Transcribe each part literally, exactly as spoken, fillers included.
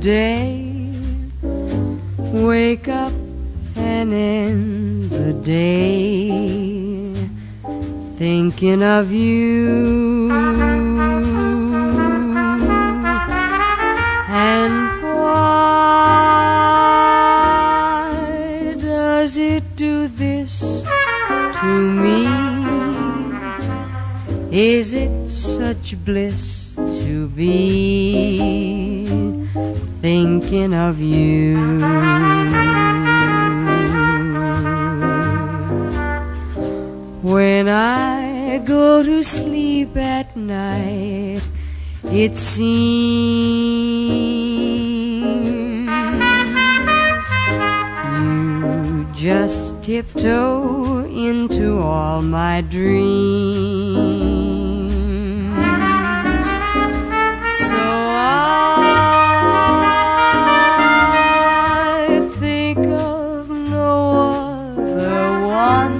day. Wake up and end the day thinking of you. And why does it do this to me? Is it such bliss to be thinking of you? When I go to sleep at night, it seems you just tiptoe into all my dreams. So I think of no other one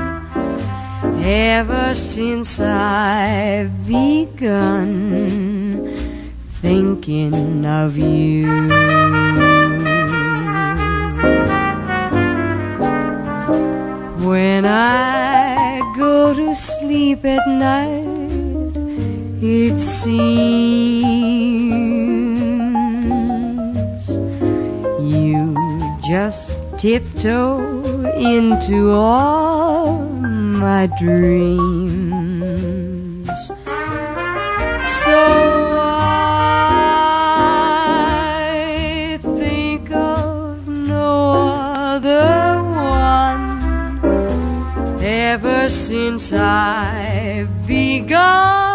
ever since I've begun thinking of you. When I go to sleep at night, it seems you just tiptoe into all my dreams. So I think of no other one ever since I've begun